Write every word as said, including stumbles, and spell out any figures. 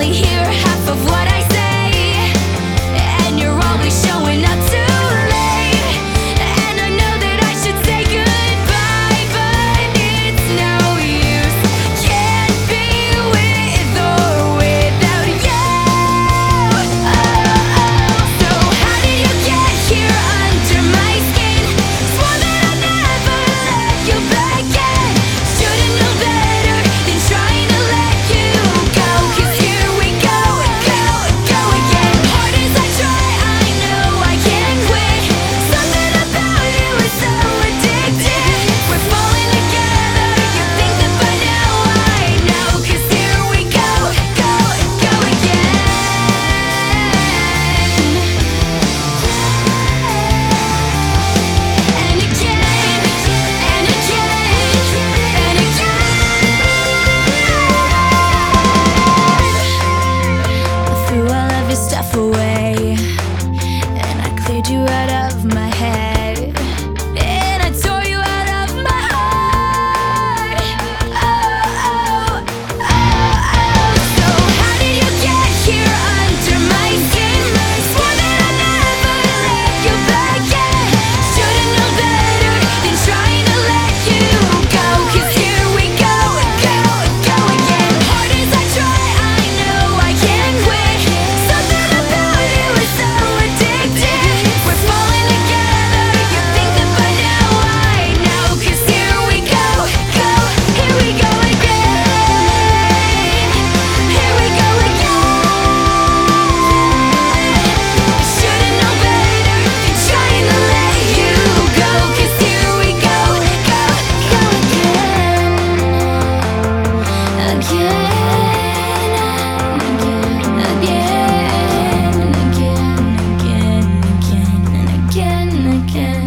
only hear half of what I say, and you're always showing up too late. And I know that I should say goodbye, but it's no use. Can't be with or without you. Oh, oh. So how did you get here under my skin? Swore that I'd never let you back in. Should've known better than trying to let you go. 'Cause here we go, go, go again. Hard as I try, I know I can't quit. Something about you is so addictive. We're falling together, you think that by now I know. 'Cause here we go, go, go again. And again, and again, and again. I threw all of your stuff away, and I cleared you out of my head, and I tore you out of my heart. Oh, oh, oh, oh. So how did you get here under my skin? Swore that I'd never let you back in. Should've known better than trying to let you go. 'Cause here we go, go, go again. Hard as I try, I know I can't quit. Something about you is so addictive. We're falling together, you think that by now I know. 'Cause here we go, go, here we go again. Here we go again. Should've known better than trying to let you go. 'Cause here we go, go, go again. Again, again, again, again, again, again, and again.